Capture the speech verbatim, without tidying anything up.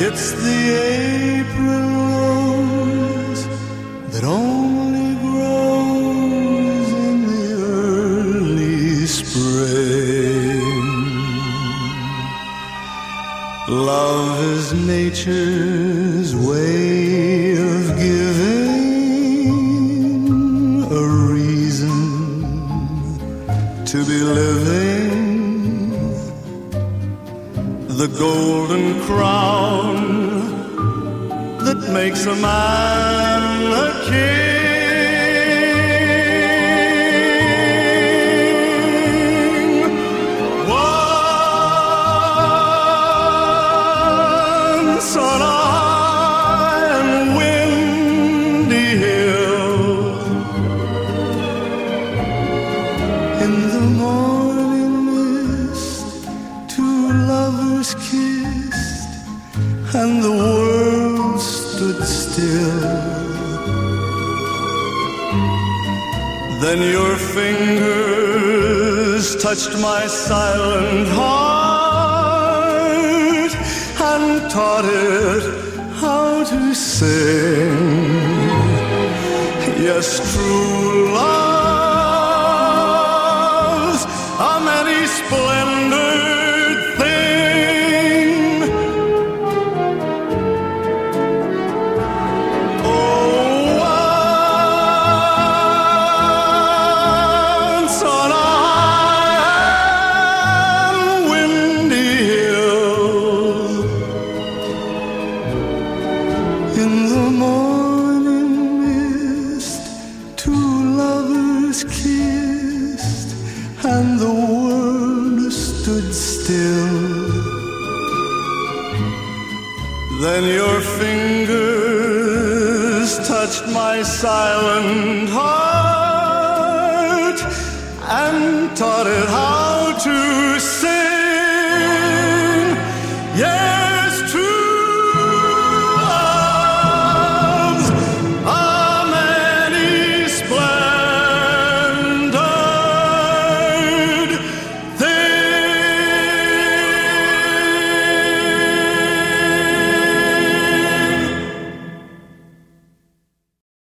It's the April rose that only grows in the early spring. Love is nature's way of giving a reason to be living. The golden crown that makes a man a king. Once on a high and windy hill, in the morning mist, two lovers kissed, and the world stood still. Then your fingers touched my silent heart and taught it how to sing. Yes, true love's a many splendored thing. Oh, once on a high and windy hill, in the morning mist, two lovers kissed, and the world stood still. Then your fingers touched my silent heart and taught it how